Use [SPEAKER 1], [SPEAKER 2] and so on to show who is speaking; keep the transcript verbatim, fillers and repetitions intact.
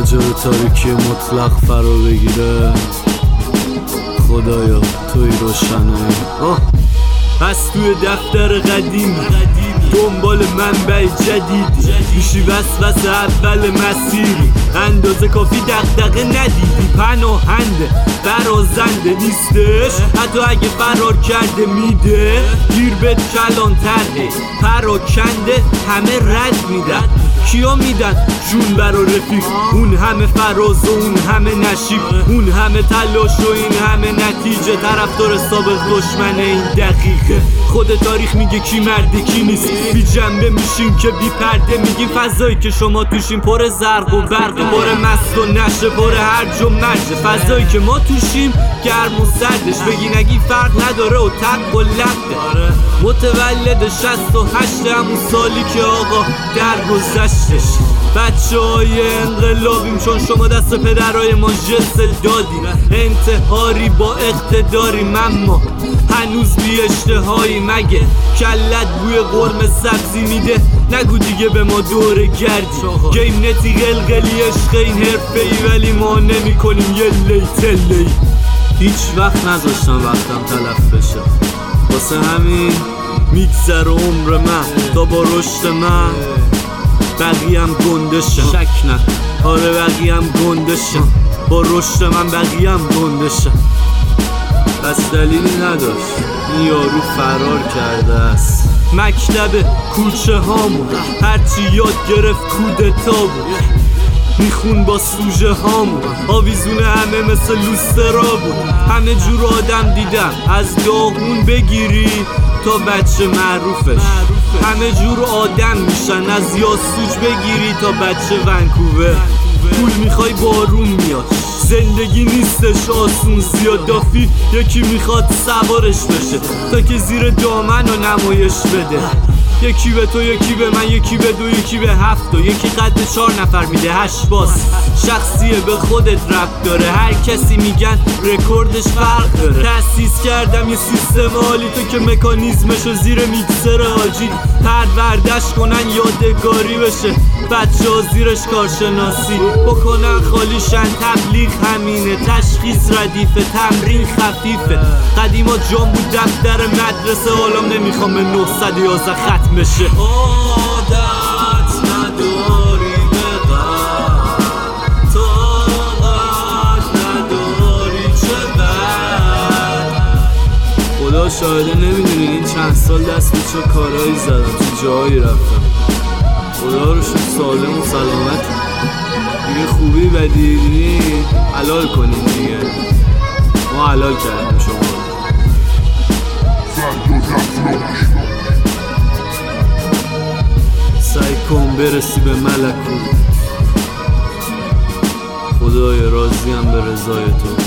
[SPEAKER 1] همه جا رو تاریکی مطلق فرا بگیره. خدایا توی روشنایی. پس توی دفتر قدیم دنبال منبع جدید میشی وسوسه اول مسیر، اندازه کافی دغدغه ندیدی، پناهنده برازنده نیستش، حتی اگه فرار کرده میده گیر بهت کلان تره، پراکنده همه رد میدن. کیا میدن جون برا رفیق؟ اون همه فراز و اون همه نشیب، اون همه تلاش و این همه نتیجه، طرفدار سابق دشمن این دقیقه. خود تاریخ میگه کی مرده کی نیست، بی جنبه میشین که بی پرده میگین فضایی که شما توشین پر زرق و برق، پر مست و نشه، پر هرج و مرج. فضایی که ما توشیم گرم و سردش، بگین اگه فرق نداره و تق و لخته. متولد شصت و هشت همون سالی که آقا درگذشتش. بچه های انقلابیم چون شما دست پدرهای ما جس دادی، انتحاری با اقتداریم اما هنوز بی اشتهایی. مگه کلت بوی قرم سبزی میده؟ نگو دیگه به ما دوره گردی. گیم نتی قلقلی عشق این حرفه ای، ولی ما نمی کنیم یه لیتلی. هیچ وقت نذاشتم وقتم تلف بشه، واسه همین میگذر عمر من تا با رشد من بقیم گندشم. شک نه، آره بقیم گندشم، با رشد من بقیم گندشم. پس دلیلی نداشت این یارو فرار کرده است. مکتب کوچه هامون هرچی یاد گرفت کودتا بود، میخون با سوژه هامون، آویزون همه مثل لوسترا بود. همه جور آدم دیدم، از داغون بگیری تا بچه معروفش، همه جور آدم میشن، از یاسوج بگیری تا بچه ونکوور. پول میخوای بارون میاد، زندگی نیستش آسون، زیاد دافی یکی میخواد سوارش بشه تا که زیر دامن و نمایش بده. یکی به تو، یکی به من، یکی به دو، یکی به هفت و یکی قد چهار نفر میده هشت باز. شخصیه به خودت ربط داره، هر کسی میگن رکوردش فرق داره. تأسیس کردم یه سیستم عالی تو که مکانیزمشو زیر میکسر آجی پروردش کنن یادگاری بشه. بچه ها زیرش کارشناسی بکنن خالیشن، تبلیغ همینه، تشخیص ردیفه، تمرین خفیفه. قدیما جام بود دفتر مدرسه، حالا نمیخوام به نهصد و یازده ختم بشه. عادت نداری به غم، طاقت نداری چه بد. خدا شاهده نمیدونی این چند سال دست به چه کارهایی زدم، تو جایی رفتم. خدا رو شد سالم و سلامت دیگه. خوبی بدی دیدی حلال کنیم دیگه، ما حلال کردیم شما. سعی کن برسی به ملکوت، خدای راضیم به رضای تو.